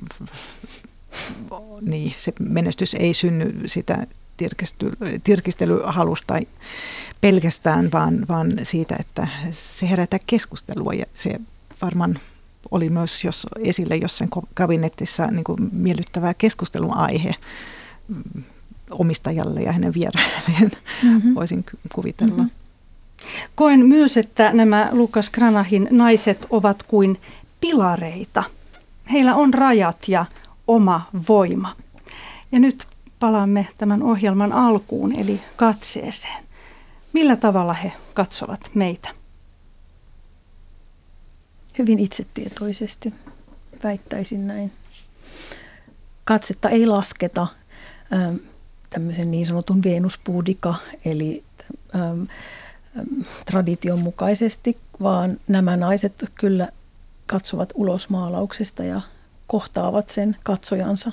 Niin, se menestys ei synny sitä tirkistelyhalusta pelkästään, vaan, vaan siitä, että se herättää keskustelua ja se varmaan oli myös jos esille jossain kabinetissa niin kuin miellyttävä keskustelun aihe omistajalle ja hänen vierailleen, mm-hmm. voisin kuvitella. Mm-hmm. Koen myös, että nämä Lucas Cranachin naiset ovat kuin pilareita. Heillä on rajat ja oma voima. Ja nyt palaamme tämän ohjelman alkuun, eli katseeseen. Millä tavalla he katsovat meitä? Hyvin itsetietoisesti, väittäisin näin. Katsetta ei lasketa ähm, tämmöisen niin sanotun Venus-puudika, eli ähm, ähm, tradition mukaisesti, vaan nämä naiset kyllä katsovat ulos maalauksesta ja kohtaavat sen katsojansa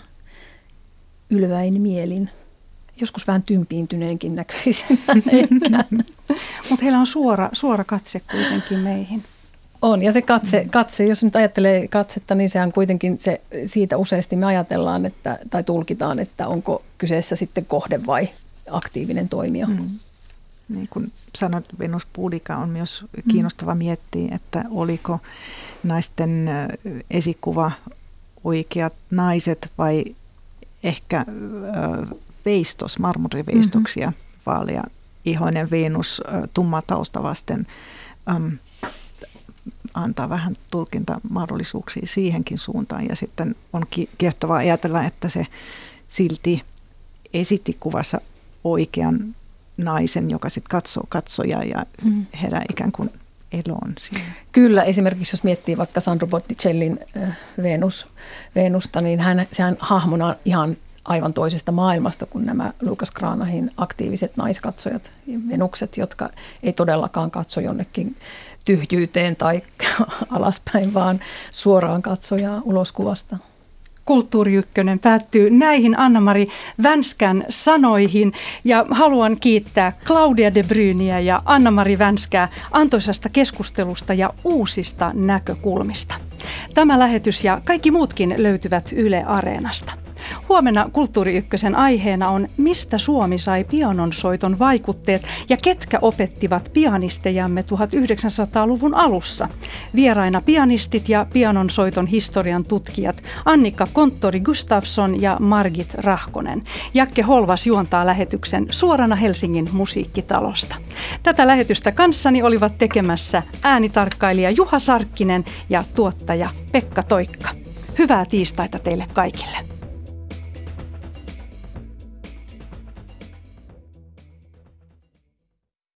ylväin mielin. Joskus vähän tympiintyneenkin näköisin ehkä. Mutta heillä on suora, suora katse kuitenkin meihin. On, ja se katse, katse, jos nyt ajattelee katsetta, niin sehän kuitenkin se, siitä useasti me ajatellaan, että, tai tulkitaan, että onko kyseessä sitten kohde vai aktiivinen toimija. Mm. Niin kuin sanoit, Venus-puudika on myös kiinnostava miettiä, että oliko naisten esikuva oikeat naiset vai ehkä veistos, marmoriveistoksia, mm-hmm. vaalea ihoinen Venus, tumma tausta vasten, äm, antaa vähän tulkintamahdollisuuksia siihenkin suuntaan. Ja sitten on kiehtovaa ajatella, että se silti esitti kuvassa oikean naisen, joka sitten katsoo katsoja ja mm. herää ikään kuin eloon siinä. Kyllä, esimerkiksi jos miettii vaikka Sandro Botticellin äh, Venus, Venusta, niin hän, sehän hahmona ihan aivan toisesta maailmasta kuin nämä Lucas Granahin aktiiviset naiskatsojat, Venukset, jotka ei todellakaan katso jonnekin tyhjyyteen tai alaspäin, vaan suoraan katsojaa uloskuvasta. Kulttuuri Ykkönen päättyy näihin Anna-Mari Vänskän sanoihin ja haluan kiittää Claudia de Bryniä ja Anna-Mari Vänskää antoisasta keskustelusta ja uusista näkökulmista. Tämä lähetys ja kaikki muutkin löytyvät Yle Areenasta. Huomenna Kulttuuri Ykkösen aiheena on, mistä Suomi sai pianonsoiton vaikutteet ja ketkä opettivat pianistejamme tuhatyhdeksänsataaluvun alussa. Vieraina pianistit ja pianonsoiton historian tutkijat Annika Konttori-Gustafsson ja Margit Rahkonen. Jakke Holvas juontaa lähetyksen suorana Helsingin musiikkitalosta. Tätä lähetystä kanssani olivat tekemässä äänitarkkailija Juha Sarkkinen ja tuottaja Pekka Toikka. Hyvää tiistaita teille kaikille.